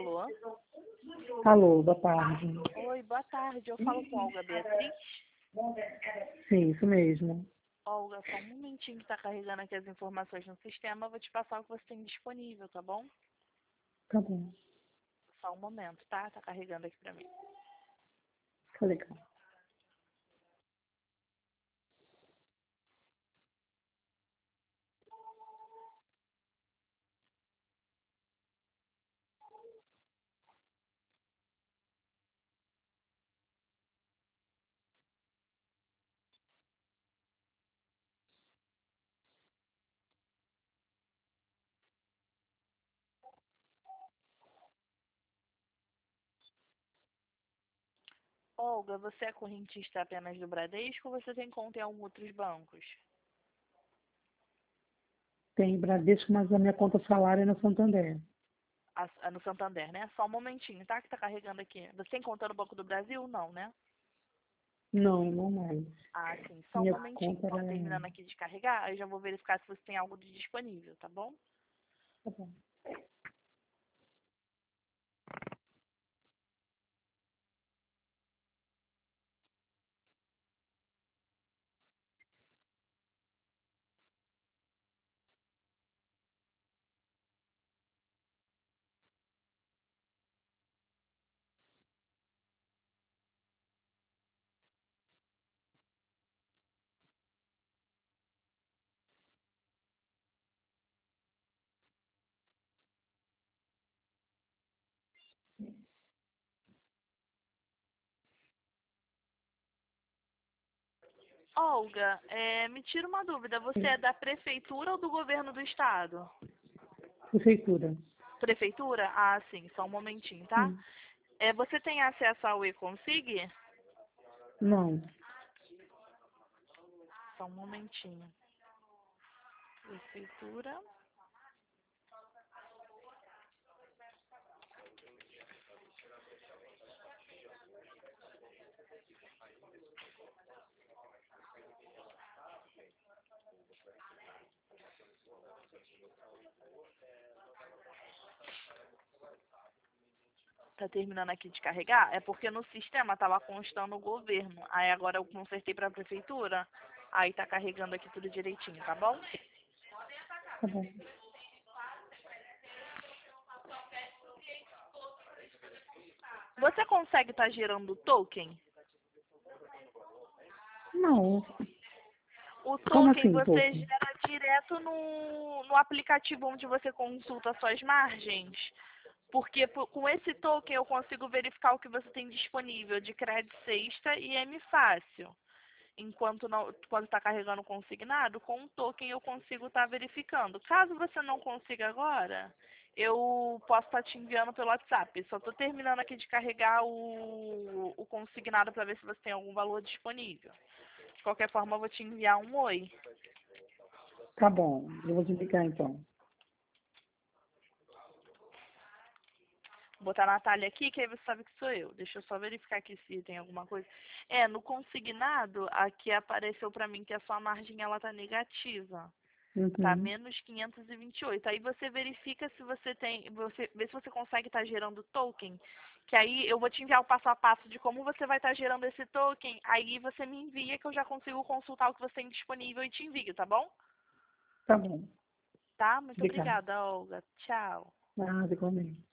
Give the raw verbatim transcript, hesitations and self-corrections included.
Alô? Alô, boa tarde. Oi, boa tarde. Eu falo com a Olga Beatriz. Sim, isso mesmo. Olga, só um momentinho que está carregando aqui as informações no sistema. Eu vou te passar o que você tem disponível, tá bom? Tá bom. Só um momento, tá? Tá carregando aqui pra mim. Tá legal. Olga, você é correntista apenas do Bradesco ou você tem conta em alguns outros bancos? Tem Bradesco, mas a minha conta salário é no Santander. Ah, ah, no Santander, né? Só um momentinho, tá? Que tá carregando aqui. Você tem conta no Banco do Brasil? Não, né? Não, não mais. Ah, sim. Só um Minha momentinho. conta Tô era... terminando aqui de carregar, aí já vou verificar se você tem algo de disponível, tá bom? Tá bom. Olga, é, me tira uma dúvida. Você é da prefeitura ou do governo do estado? Prefeitura. Prefeitura? Ah, sim. Só um momentinho, tá? Sim. É, você tem acesso ao e-config? Não. Só um momentinho. Prefeitura. Tá terminando aqui de carregar? É porque no sistema tava constando o governo. Aí agora eu consertei pra prefeitura. Aí tá carregando aqui tudo direitinho, tá bom? Tá bom. Você consegue estar gerando token? Não. O Como token assim, você pouco? gera direto no, no aplicativo onde você consulta suas margens. Porque po- com esse token eu consigo verificar o que você tem disponível de crédito sexta e M fácil. Enquanto não, quando está carregando consignado, com o token eu consigo estar verificando. Caso você não consiga agora, eu posso estar te enviando pelo WhatsApp. Só estou terminando aqui de carregar o, o consignado para ver se você tem algum valor disponível. De qualquer forma, eu vou te enviar um oi. Tá bom. Eu vou te explicar então. Vou botar a Natália aqui, que aí você sabe que sou eu. Deixa eu só verificar aqui se tem alguma coisa. É, no consignado, aqui apareceu para mim que a sua margem ela tá negativa. Tá Uhum. menos quinhentos e vinte e oito. Aí você verifica se você tem, você vê se você consegue estar gerando token, que aí eu vou te enviar o passo a passo de como você vai estar gerando esse token. Aí você me envia que eu já consigo consultar o que você tem disponível e te envio, tá bom? Tá bom. Tá? Muito Obrigada. obrigada, Olga. Tchau. Nada, igualmente.